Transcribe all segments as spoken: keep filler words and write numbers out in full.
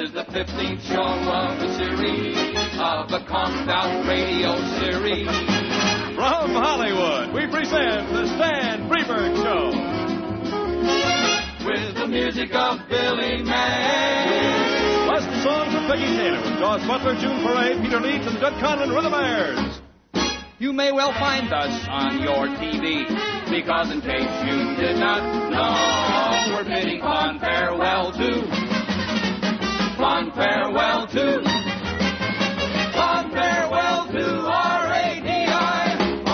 is the fifteenth show of the series of the Conked Out Radio series. From Hollywood, we present the Stan Freberg Show. With the music of Billy May. Plus the songs of Peggy Taylor, with Doss Butler, June Parade, Peter Leeds, and Judd Conlon were the Bears. You may well find us on your T V, because in case you did not know, we're bidding fond farewell to, fond farewell to, fond farewell to R A D I O.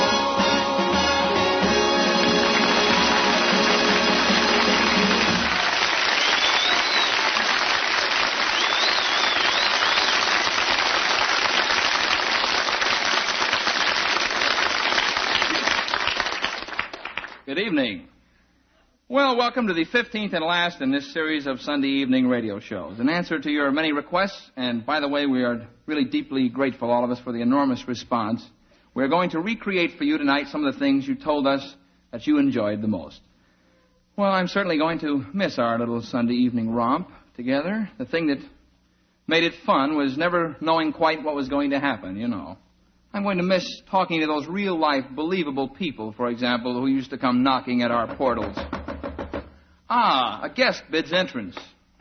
Good evening. Well, welcome to the fifteenth and last in this series of Sunday evening radio shows. In answer to your many requests, and by the way, we are really deeply grateful, all of us, for the enormous response, we're going to recreate for you tonight some of the things you told us that you enjoyed the most. Well, I'm certainly going to miss our little Sunday evening romp together. The thing that made it fun was never knowing quite what was going to happen, you know. I'm going to miss talking to those real-life, believable people, for example, who used to come knocking at our portals. Ah, a guest bids entrance.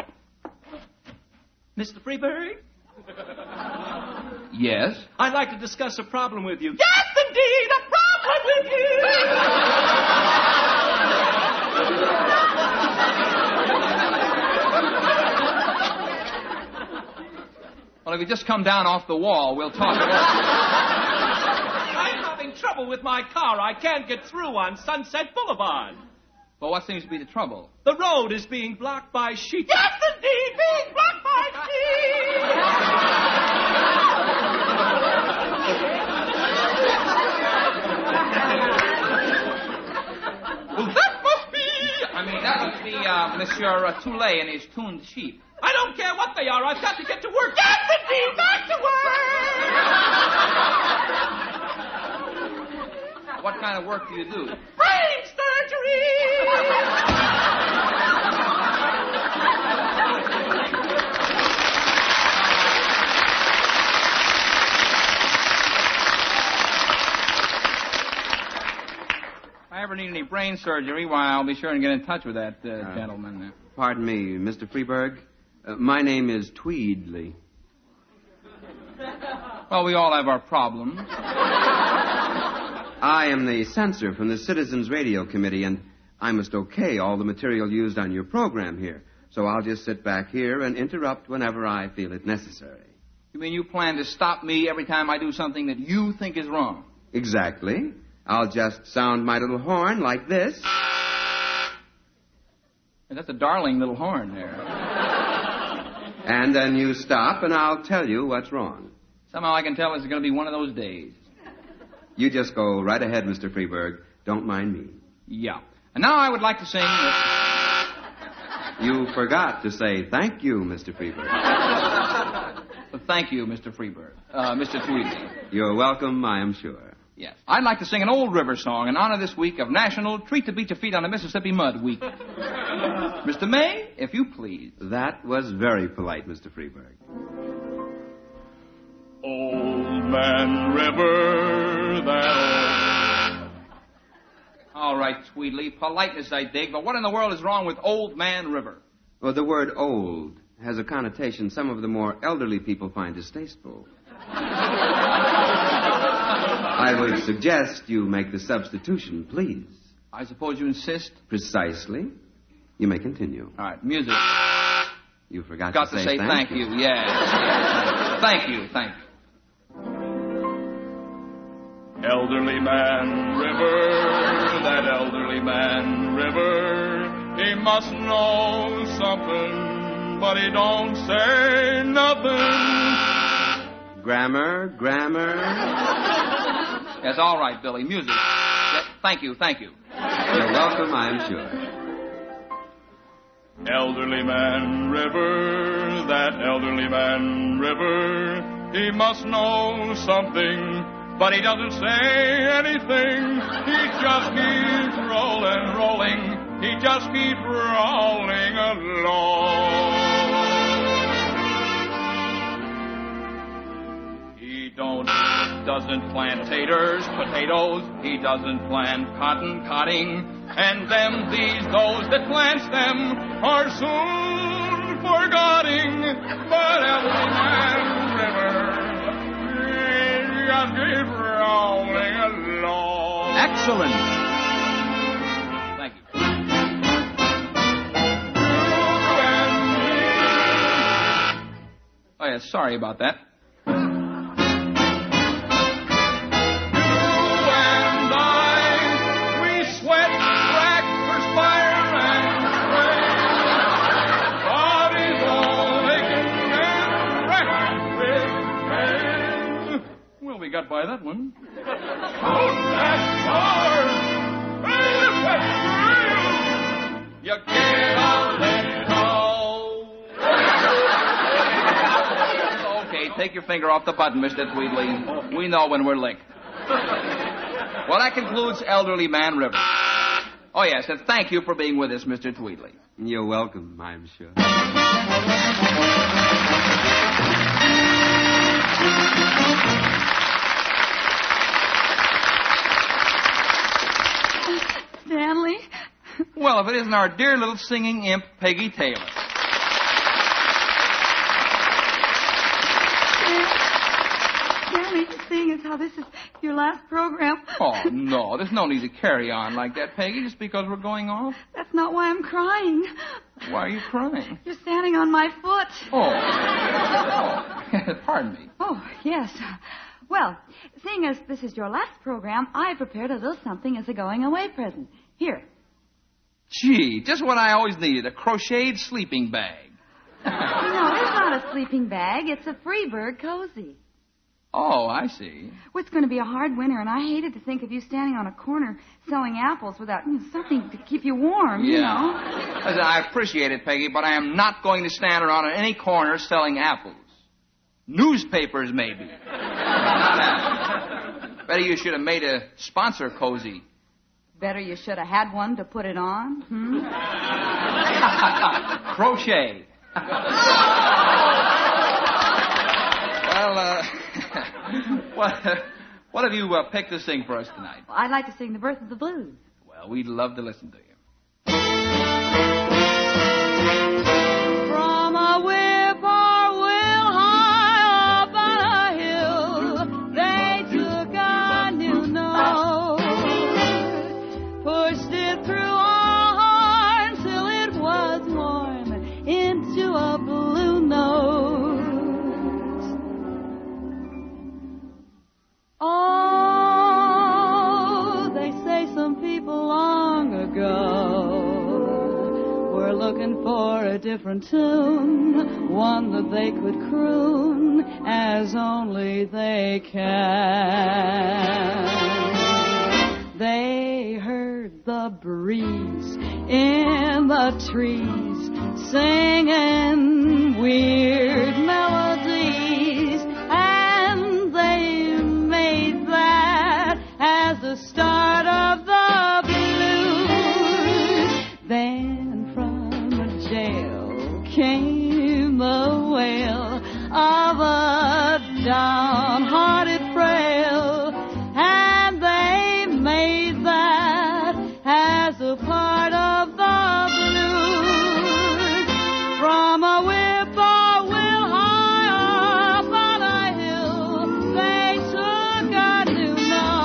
Mister Freberg? Yes? I'd like to discuss a problem with you. Yes, indeed, a problem with you! Well, if you just come down off the wall, we'll talk about I'm having trouble with my car. I can't get through on Sunset Boulevard. Well, what seems to be the trouble? The road is being blocked by sheep. Yes, indeed, being blocked by sheep! Well, that must be... I mean, that must be uh, Monsieur uh, Toulet and his tuned sheep. I don't care what they are. I've got to get to work. Yes, indeed, back to work! What kind of work do you do? Brain surgery! If I ever need any brain surgery, why, I'll be sure and get in touch with that uh, uh, gentleman. Uh, pardon me, Mister Freberg. Uh, my name is Tweedley. Well, we all have our problems. I am the censor from the Citizens Radio Committee, and I must okay all the material used on your program here. So I'll just sit back here and interrupt whenever I feel it necessary. You mean you plan to stop me every time I do something that you think is wrong? Exactly. I'll just sound my little horn like this. And that's a darling little horn there. And then you stop, and I'll tell you what's wrong. Somehow I can tell this is going to be one of those days. You just go right ahead, Mister Freberg. Don't mind me. Yeah. And now I would like to sing... You forgot to say thank you, Mister Freberg. Well, thank you, Mister Freberg. Uh, Mister Tweedley. You're welcome, I am sure. Yes. I'd like to sing an old river song in honor this week of National Treat to Beat Your Feet on the Mississippi Mud Week. Mister May, if you please. That was very polite, Mister Freberg. Old Man River, that... All right, Tweedley. Politeness I dig, but what in the world is wrong with Old Man River? Well, the word old has a connotation some of the more elderly people find distasteful. I would suggest you make the substitution, please. I suppose you insist? Precisely. You may continue. All right, music. You forgot Got to, to say, say thank, thank you. Yes. yes. Thank you, thank you. Elderly Man River, that elderly man River, he must know something, but he don't say nothing. Grammar, grammar. Yes, all right, Billy. Music. Yes, thank you, thank you. You're welcome, I'm sure. Elderly Man River, that elderly man River, he must know something, but he doesn't say anything. He just keeps rolling, rolling. He just keeps rolling along. doesn't plant taters, potatoes. He doesn't plant cotton, cotting. And them, these, those that plants them are soon forgetting. But Elderly Man River just keeps rolling along. Excellent. Thank you. Oh, yeah, sorry about that. You and I, we sweat, crack, perspire, and sweat. Bodies all aching and racked with pain. Well, we got by that one. Hold that hard! You get a little... Okay, take your finger off the button, Mister Tweedley. We know when we're licked. Well, that concludes Elderly Man River. Oh, yes, and thank you for being with us, Mister Tweedley. You're welcome, I'm sure. Stanley? Well, if it isn't our dear little singing imp, Peggy Taylor. Stanley, seeing as how this is your last program... Oh, no, there's no need to carry on like that, Peggy, just because we're going off. That's not why I'm crying. Why are you crying? You're standing on my foot. Oh. oh. Pardon me. Oh, yes. Well, seeing as this is your last program, I prepared a little something as a going-away present. Here. Gee, just what I always needed, a crocheted sleeping bag. No, it's not a sleeping bag. It's a Freebird cozy. Oh, I see. Well, it's going to be a hard winter, and I hated to think of you standing on a corner selling apples without you know, something to keep you warm, yeah. you know. Listen, I appreciate it, Peggy, but I am not going to stand around in any corner selling apples. Newspapers, maybe. Better you should have made a sponsor cozy. Better you should have had one to put it on. Hmm? Crochet. Well, uh, what, what have you uh, picked to sing for us tonight? Well, I'd like to sing The Birth of the Blues. Well, we'd love to listen to you. From a whippoorwill high up on a hill, they took a new note, pushed it through a horn till it was warm into a blue note. Oh, they say some people long ago were looking for a different tune, one that they could croon as only they can. They heard the breeze in the trees singing weird melodies, and they made that as the start of the blues. Then from the jail came the wail of a downhearted frail, and they made that as a part of the blues. From a whippoorwill high up on a hill, they took a new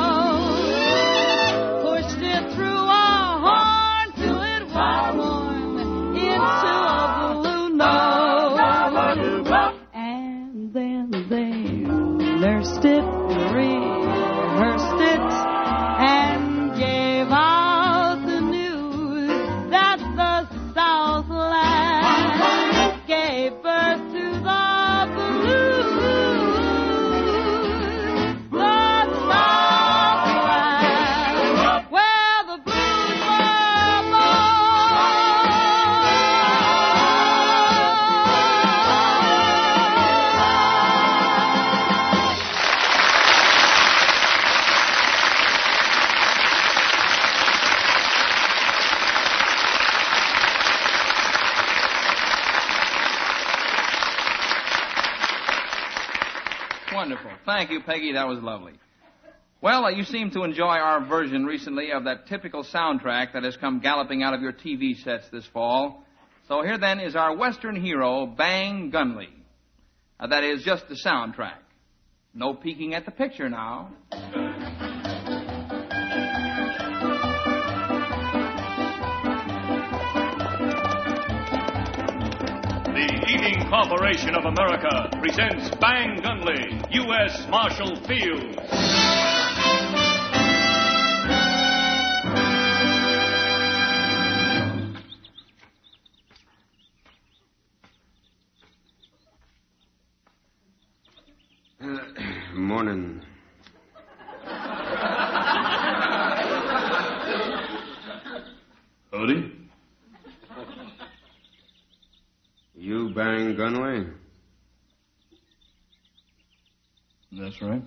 note, pushed it through a horn till it was warm into a blue note, and then they nursed it, rehearsed it, and gave out the news that the Southland gave birth to the blues. The Southland, where the blues were Wonderful. Thank you, Peggy. That was lovely. Well, uh, you seem to enjoy our version recently of that typical soundtrack that has come galloping out of your T V sets this fall. So here then is our Western hero, Bang Gunley. Uh, that is just the soundtrack. No peeking at the picture now. The Eating Corporation of America presents Bang Gunley, U S Marshal Field. Morning. Howdy. You Bang Gunley? That's right.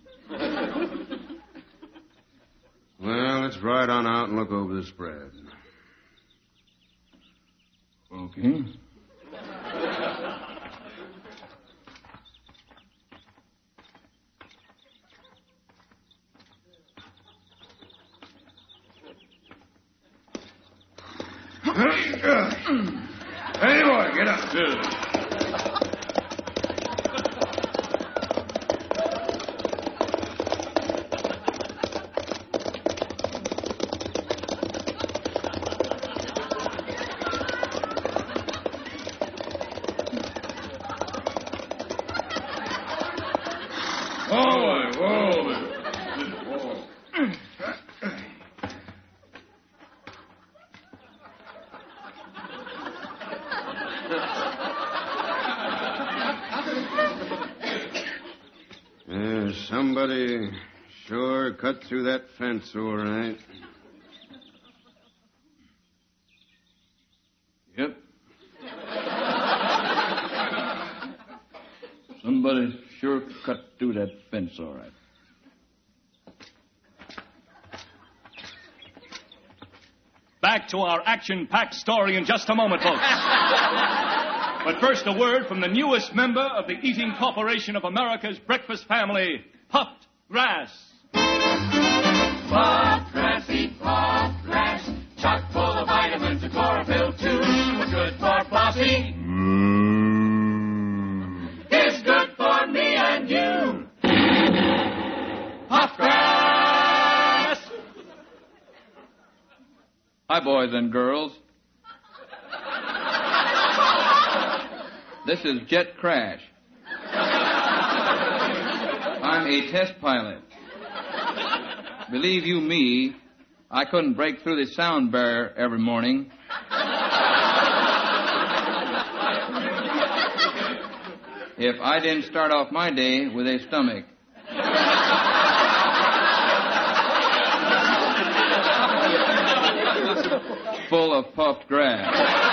Well, let's ride on out and look over the spread. Okay. Hey, boy, get up. Good. Whoa, whoa. Yeah, somebody sure cut through that fence all right. Yep. Somebody sure cut through that fence all right. Back to our action-packed story in just a moment, folks. But first, a word from the newest member of the Eating Corporation of America's breakfast family, Puffed Grass. Puffed grass, eat puffed grass, chock full of vitamins and chlorophyll too. What's good for Flossie is good for me and you. Puffed grass. Hi, boys and girls. This is Jet Crash. I'm a test pilot. Believe you me, I couldn't break through the sound barrier every morning. If I didn't start off my day with a stomach. Full of puffed grass.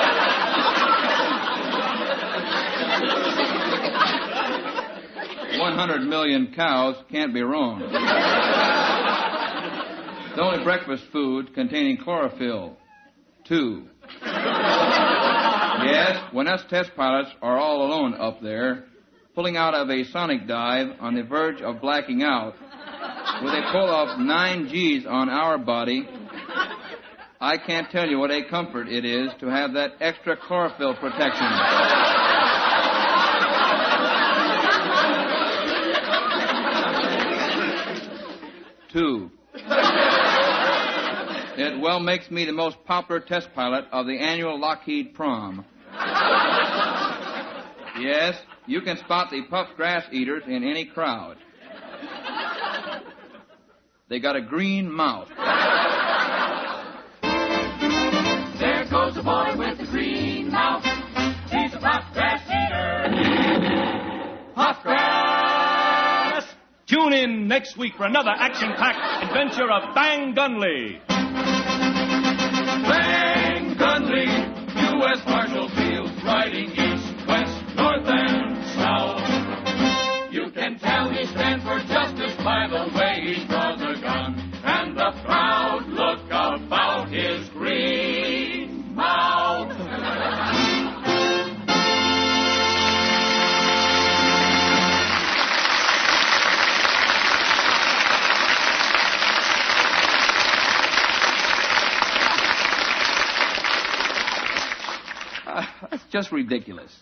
One hundred million cows can't be wrong. The only breakfast food containing chlorophyll. Two. Yes, when us test pilots are all alone up there, pulling out of a sonic dive on the verge of blacking out, with a pull of nine G's on our body, I can't tell you what a comfort it is to have that extra chlorophyll protection. Two. It well makes me the most popular test pilot of the annual Lockheed Prom. Yes, you can spot the puffed grass eaters in any crowd. They got a green mouth. There goes a boy with a green mouth. He's a puffed grass eater. Puffed grass. Tune in next week for another action-packed adventure of Bang Gunley. Bang Gunley, U S Marshal Field, riding east, west, north, and south. You can tell he stands for justice by the way he draws a gun and the proud look about his green mouth. Uh, that's just ridiculous.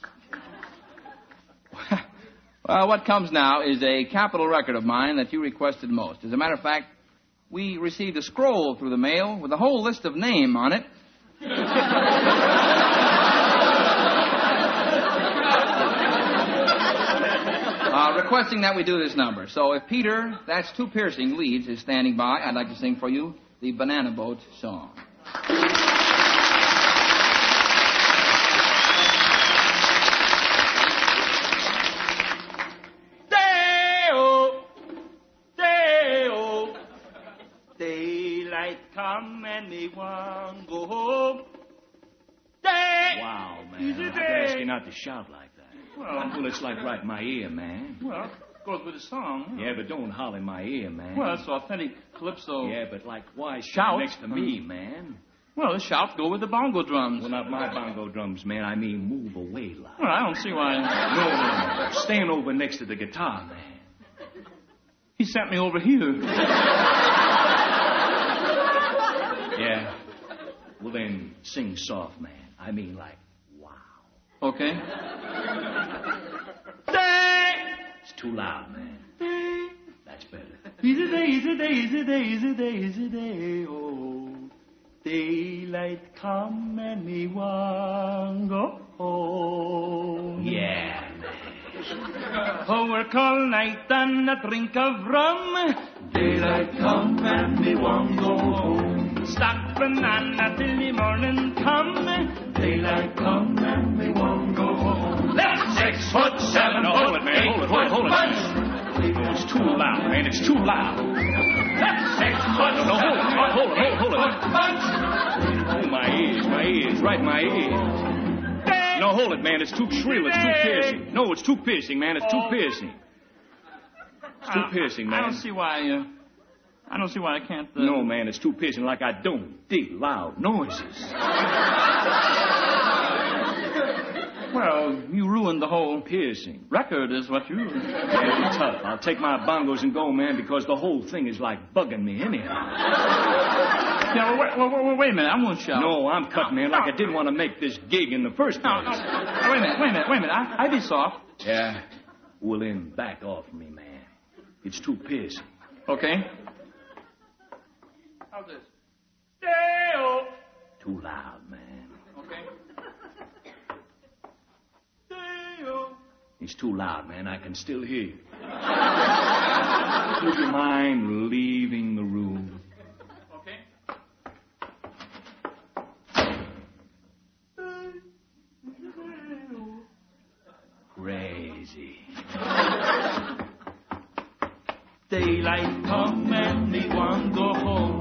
Well, what comes now is a capital record of mine that you requested most. As a matter of fact, we received a scroll through the mail with a whole list of names on it. uh, requesting that we do this number. So if Peter, that's Too Piercing, Leeds, is standing by, I'd like to sing for you the Banana Boat song. Come and me one go home. Day. Wow, man. I have to ask you not to shout like that. Well, well, it's like right in my ear, man. Well, it goes with the song. Yeah, but don't holler in my ear, man. Well, it's authentic calypso. Yeah, but like, why shout next to me, man? Well, the shouts go with the bongo drums. Well, not my bongo drums, man. I mean, move away, like. Well, I don't see why. No, no, no. Stand over next to the guitar, man. He sent me over here. Yeah. Well, then, sing soft, man. I mean, like, wow. Okay. It's too loud, man. That's better. Easy day, easy day, easy day, easy day, easy day, oh. Daylight come and me want go home. Yeah, man. Oh, work all night and a drink of rum. Daylight come and me want go home. Stack banana till the morning come. Daylight come and me want go home. Left six foot seven. No, hold it, man. Hold it, hold it, hold it. Oh, it's too loud, man. It's too loud. Left six foot no, no, hold it, hold it, hold it, hold it. Oh, my ears, my ears, right in my ears. No, hold it, man. It's too shrill. It's too piercing. No, it's too piercing, man. It's too piercing. It's too piercing, man. I don't see why, uh... I don't see why I can't... Uh... No, man, it's too piercing. Like I don't dig loud noises. Well, you ruined the whole piercing record is what you... Yeah, tough. I'll take my bongos and go, man, because the whole thing is like bugging me anyhow. Yeah, well, wait, well, wait, wait a minute. I won't shout. No, I'm cutting, man, like I didn't want to make this gig in the first place. No, no. Wait a minute, wait a minute, wait a minute. I, I'd be soft. Yeah? Well, then, back off me, man. It's too piercing. Okay. How's this? Day-o. Too loud, man. Okay. Day-o. It's too loud, man. I can still hear you. Would you mind leaving the room? Okay. Crazy. Daylight come and me want go home.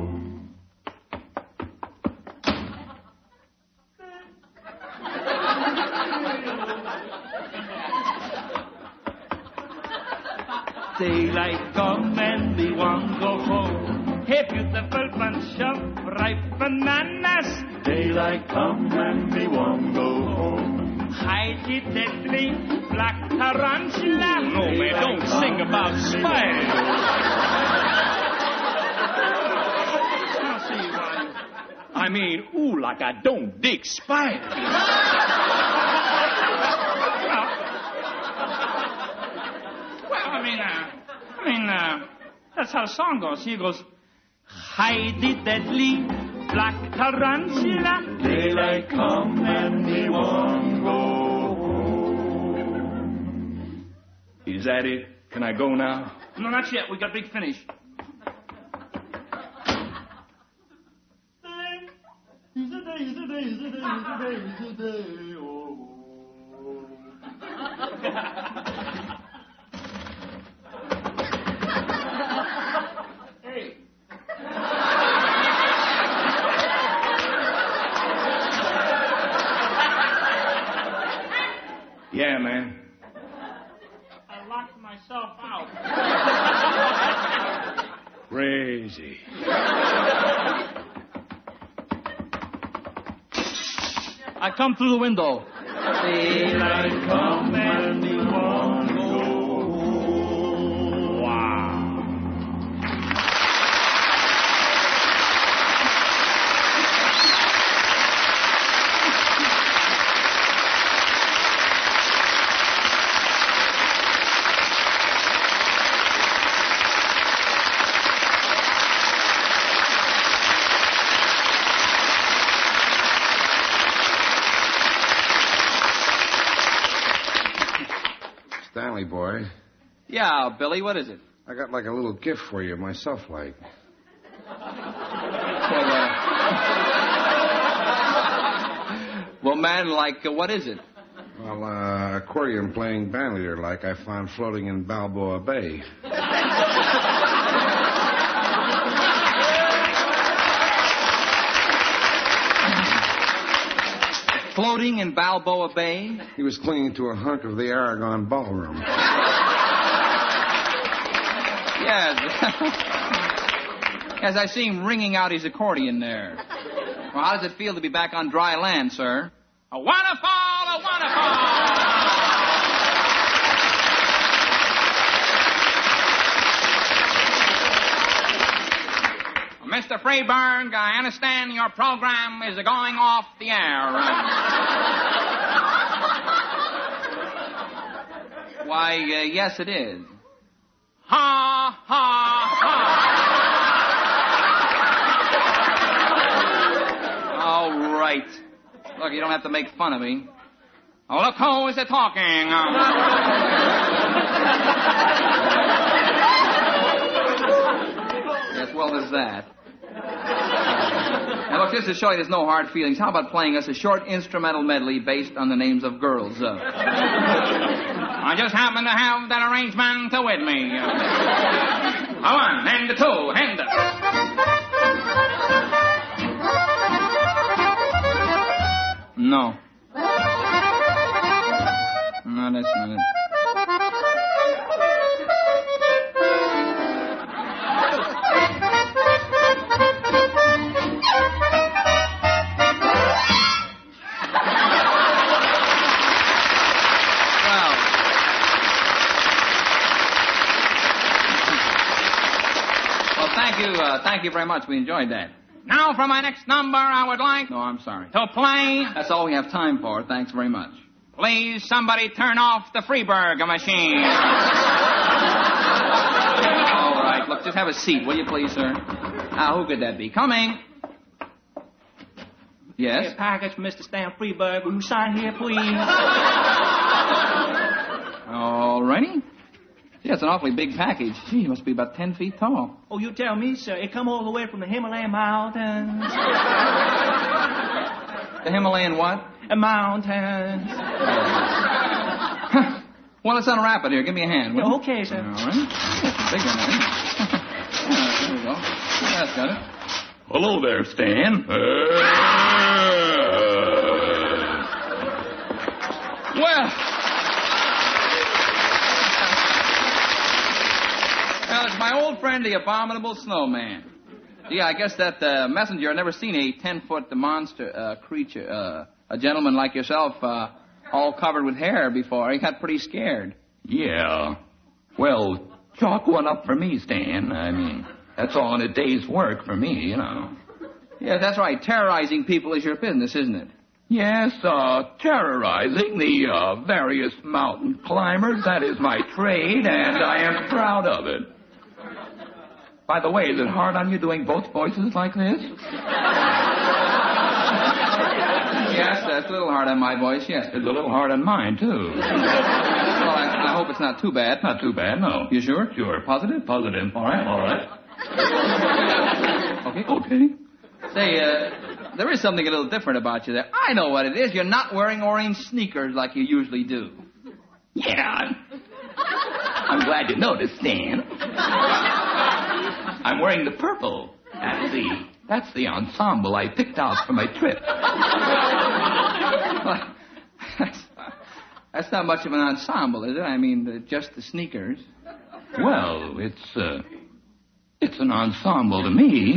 Daylight come and me want go home. Hey, beautiful bunch of ripe bananas. Daylight come and me want go home. Hide the deadly black tarantula. No, man, don't sing about spiders. I'll see why. I mean, ooh, like I don't dig spiders. Well, I mean, uh, I mean, uh, that's how the song goes. He goes, hide the deadly black tarantula. Daylight come and me want go home. Is that it? Can I go now? no, not yet. We got big finish. Hey. Yeah, man. I locked myself out. Crazy. I come through the window. Daylight come and me want go home. Wow. Stanley, boy. Yeah, Billy, what is it? I got like a little gift for you myself, like. Well, uh... well man, like, uh, what is it? Well, uh, accordion playing bandleader like I found floating in Balboa Bay. Floating in Balboa Bay? He was clinging to a hunk of the Aragon Ballroom. Yes. Yes, I see him ringing out his accordion there. Well, how does it feel to be back on dry land, sir? A waterfall, a waterfall! Mister Freeberg, I understand your program is going off the air. Why, uh, yes, it is. Ha, ha, ha. All right. Look, you don't have to make fun of me. Oh, look who is talking. Yes, well, there's that. Now, look, just to show you there's no hard feelings, how about playing us a short instrumental medley based on the names of girls? Uh, I just happen to have that arrangement with me. Uh, one, and two, and... No. No, that's not it. Thank you, uh, thank you very much. We enjoyed that. Now for my next number, I would like... No, I'm sorry. To play... That's all we have time for. Thanks very much. Please, somebody turn off the Freeberg machine. All right, look, just have a seat, will you please, sir? Now, who could that be? Coming. Yes? Hey, a package for Mister Stan Freeberg. Will you sign here, please? All righty. Yeah, it's an awfully big package. Gee, it must be about ten feet tall. Oh, you tell me, sir. It come all the way from the Himalayan mountains. The Himalayan what? A mountains. Well, let's unwrap it here. Give me a hand, will you? Okay, sir. All right. That's a big one, eh? Yeah, there we go. That's got it. Hello there, Stan. Uh... Well... Well, it's my old friend, the Abominable Snowman. Yeah, I guess that uh, messenger had never seen a ten-foot monster uh, creature, uh, a gentleman like yourself, uh, all covered with hair before. He got pretty scared. Yeah. Well, chalk one up for me, Stan. I mean, that's all in a day's work for me, you know. Yeah, that's right. Terrorizing people is your business, isn't it? Yes, uh, terrorizing the uh, various mountain climbers. That is my trade, and I am proud of it. By the way, is it hard on you doing both voices like this? Yes, that's a little hard on my voice, yes. It's a little hard on mine, too. Well, I, I hope it's not too bad. Not too bad, no. You sure? Sure. Positive? Positive. All right, all right. Okay. Okay. Say, uh, there is something a little different about you there. I know what it is. You're not wearing orange sneakers like you usually do. Yeah. I'm glad you noticed, Stan. I'm wearing the purple. That's the, that's the ensemble I picked out for my trip. Well, that's, that's not much of an ensemble, is it? I mean, uh, just the sneakers. Well, it's, uh, it's an ensemble to me.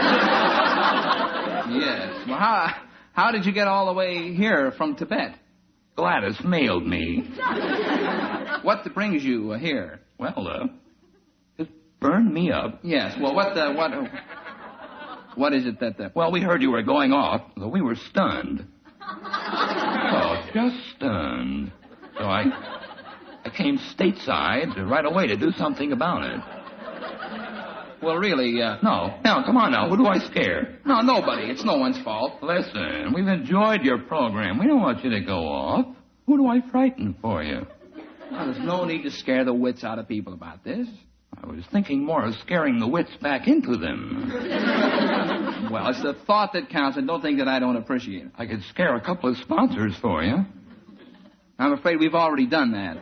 Yes. Well, how, how did you get all the way here from Tibet? Gladys mailed me. What brings you uh, here? Well, uh, it burned me up. Yes. Well, what, uh, what, uh, what is it that, uh... Well, we heard you were going off, so we were stunned. Oh, just stunned. So I, I came stateside right away to do something about it. Well, really, uh... No. Now, come on now. Who do I scare? No, nobody. It's no one's fault. Listen, we've enjoyed your program. We don't want you to go off. Who do I frighten for you? Well, there's no need to scare the wits out of people about this. I was thinking more of scaring the wits back into them. Well, it's the thought that counts, and don't think that I don't appreciate it. I could scare a couple of sponsors for you. I'm afraid we've already done that.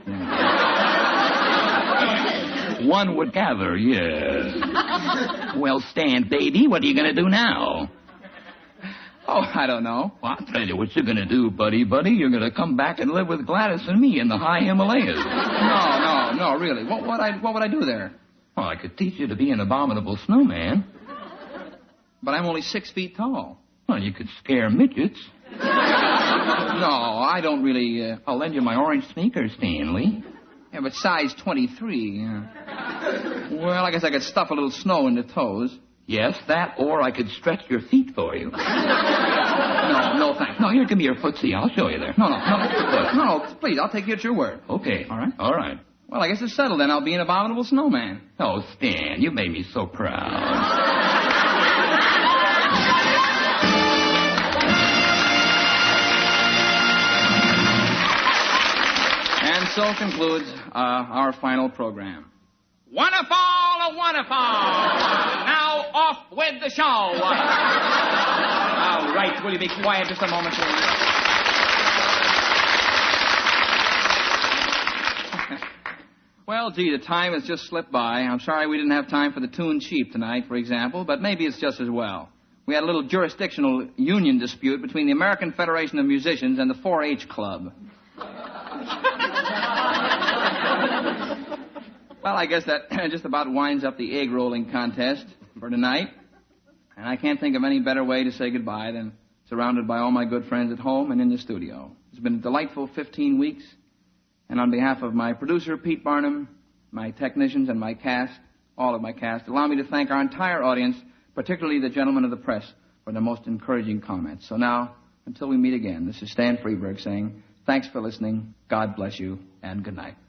Yeah. One would gather, yes. Well, Stan, baby, what are you going to do now? Oh, I don't know. Well, I'll tell you what you're going to do, buddy, buddy. You're going to come back and live with Gladys and me in the high Himalayas. No, no, no, really. What, what, I, what would I do there? Oh, I could teach you to be an abominable snowman. But I'm only six feet tall. Well, you could scare midgets. No, I don't really... Uh... I'll lend you my orange sneakers, Stanley. Yeah, but size twenty-three. Uh... Well, I guess I could stuff a little snow in the toes. Yes, that, or I could stretch your feet for you. No, no, thanks. No, here, give me your footsie. I'll show you there. No, no, no, no, no, please, I'll take you at your word. Okay. All right? All right. Well, I guess it's settled then. I'll be an abominable snowman. Oh, Stan, you made me so proud. And so concludes uh, our final program. Wonderful, wonderful. Now off with the show. All right, will you be quiet just a moment, please? Well, gee, the time has just slipped by. I'm sorry we didn't have time for the Tune Chief tonight, for example, but maybe it's just as well. We had a little jurisdictional union dispute between the American Federation of Musicians and the four H Club. Well, I guess that just about winds up the egg-rolling contest for tonight. And I can't think of any better way to say goodbye than surrounded by all my good friends at home and in the studio. It's been a delightful fifteen weeks. And on behalf of my producer, Pete Barnum, my technicians, and my cast, all of my cast, allow me to thank our entire audience, particularly the gentlemen of the press, for their most encouraging comments. So now, until we meet again, this is Stan Freeberg saying, thanks for listening, God bless you, and good night.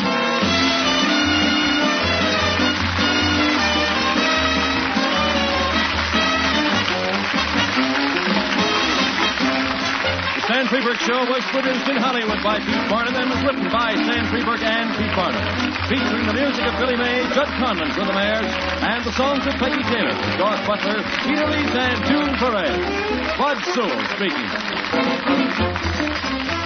The Stan Freeberg Show was produced in Hollywood by Pete Barnum and was written by Stan Freeberg and Pete Barnum. Featuring the music of Billy May, Judd Conlon for the Mayors, and the songs of Peggy Taylor, Doris Butler, Peter Leeds, and June Perez. Bud Sewell speaking.